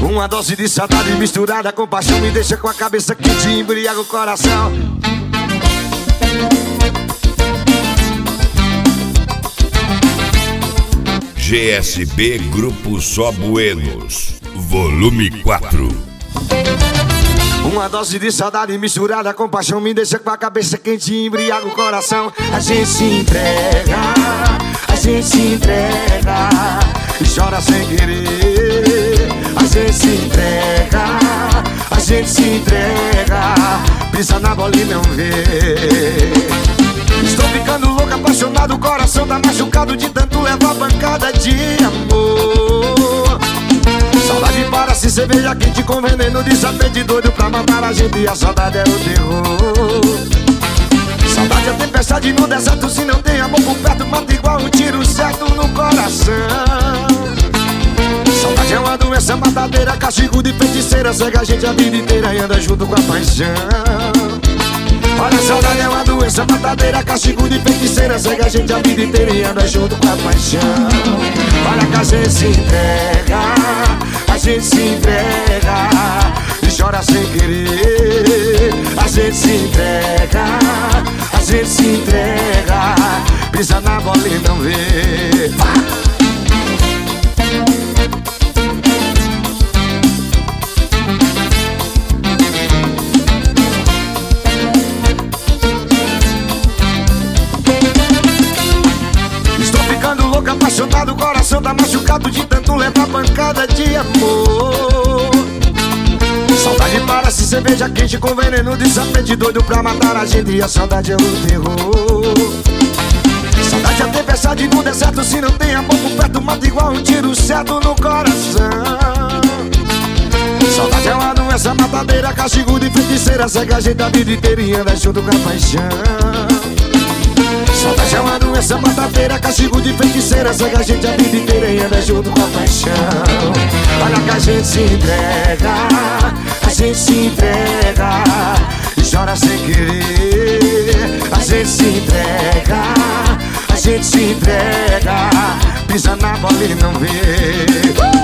Uma dose de saudade misturada com paixão me deixa com a cabeça quente e embriaga o coração. GSB Grupo Só Buenos, volume 4. Uma dose de saudade misturada com paixão me deixa com a cabeça quente e embriaga o coração. A gente se entrega, a gente se entrega e chora sem querer. A gente se entrega, a gente se entrega, pisa na bola e não vê. Estou ficando louco, apaixonado, o coração tá machucado de tanto levar pancada de amor. Saudade parece cerveja quente com veneno de sapete doido pra matar a gente, e a saudade é o terror. Saudade é tempestade no deserto, se não tem amor por perto, mata igual um tiro certo no coração. Saudade é uma doença matadeira, castigo de feiticeira, cega a gente a vida inteira e anda junto com a paixão. Olha, a saudade é uma doença matadeira, castigo de feiticeira, cega a gente a vida inteira e anda junto com a paixão. Olha que a gente se entrega, a gente se entrega e chora sem querer. A gente se entrega, a gente se entrega, pisa na bola e não vê. Apaixonado, o coração tá machucado de tanto levar pancada de amor. Saudade parece cerveja quente com veneno de sapete doido pra matar a gente, e a saudade é o terror. Saudade é tempestade no deserto, se não tem amor por perto, mata igual um tiro certo no coração. Saudade é uma doença matadeira, castigo de feiticeira, cega a gente a vida inteira e anda junto com a paixão. Saudade é uma doença matadeira, castigo de feiticeira, cega a gente a vida inteira e anda junto com a paixão. Olha que a gente se entrega, a gente se entrega e chora sem querer. A gente se entrega, a gente se entrega, pisa na bola e não vê.